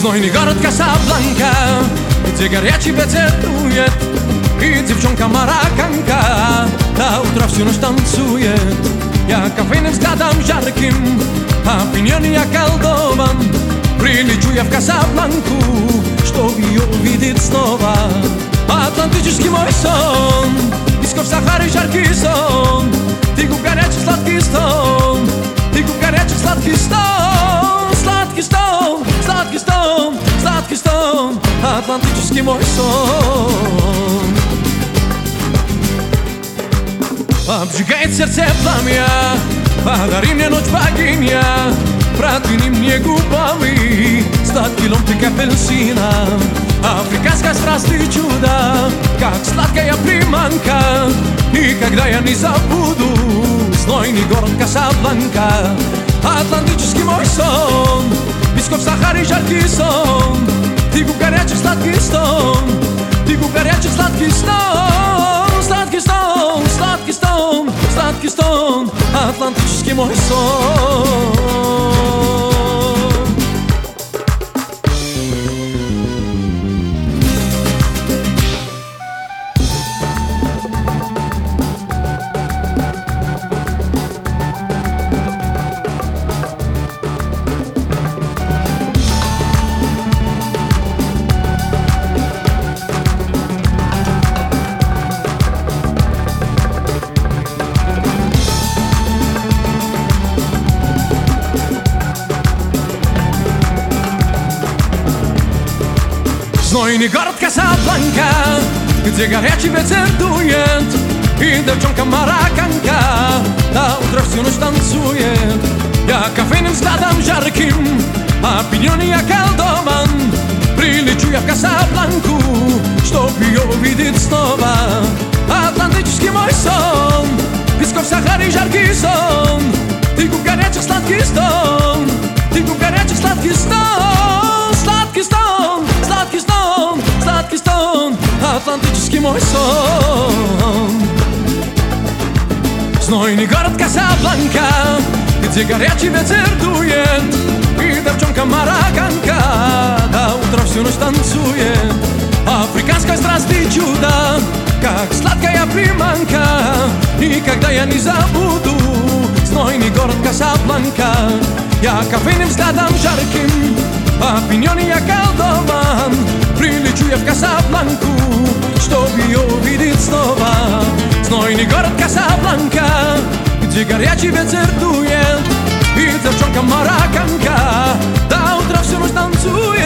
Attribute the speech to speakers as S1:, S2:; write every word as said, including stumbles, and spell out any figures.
S1: Znojny город Касабланка, где горячий ветер дует, и девчонка марокканка до утра всю ночь танцует. Я кофейным взглядом жарким, опьянен я колдован. Прилечу я в Касабланку, чтоб ее увидеть снова. Атлантический мой сон, диско в Сахаре жаркий сон. Ты губ горячий сладкий стон, ты губ горячий сладкий стон. Сладкий стон, сладкий стон, сладкий стон, атлантический мой сон. Обжигает сердце пламя, подари мне ночь богиня. Продвини мне губами сладкий ломтик апельсина. Африканская страсть и чудо, как сладкая приманка. И когда я не забуду знойный город Касабланка, атлантический мой сон, близко в Сахаре жаркий сон. Ты губ горячий сладкий стон, ты губ горячий сладкий стон. Сладкий стон, сладкий стон, сладкий стон, атлантический мой сон. Знойный город Касабланка, где горячий ветер дует, и девчонка марокканка до утра всю ночь танцует. Я кофейным взглядом жарким, опьянен я колдован. Прилечу я в Касабланку, чтоб ее увидеть снова. Атлантический мой сон, близко в Сахаре жаркий сон. Ты губ горячий сладкий стон, ты губ горячий сладкий стон. Сладкий стон, сладкий стон, сладкий стон, атлантический мой сон. Знойный город Касабланка, где горячий ветер дует, и девчонка марокканка до утра всю ночь танцует. Африканская страсть и чудо, как сладкая приманка. И когда я не забуду знойный город Касабланка, я кофейным взглядом жарким, опьянен я колдован. Прилечу я в Касабланку, чтоб ее увидеть снова. Знойный город Касабланка, где горячий ветер дует, и девчонка марокканка до утра всю ночь танцует.